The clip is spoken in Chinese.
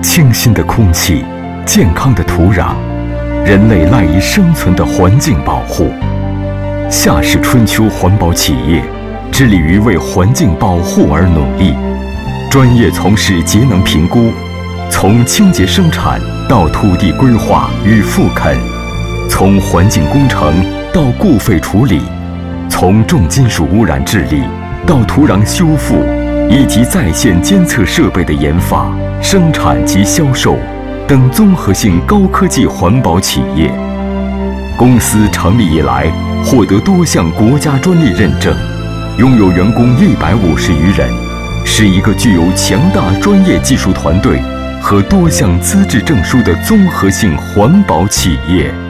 清新的空气，健康的土壤，人类赖以生存的环境保护。夏氏春秋环保企业致力于为环境保护而努力，专业从事节能评估，从清洁生产到土地规划与复垦，从环境工程到固废处理，从重金属污染治理到土壤修复，以及在线监测设备的研发、生产及销售等综合性高科技环保企业。公司成立以来，获得多项国家专利认证，拥有员工150余人，是一个具有强大专业技术团队和多项资质证书的综合性环保企业。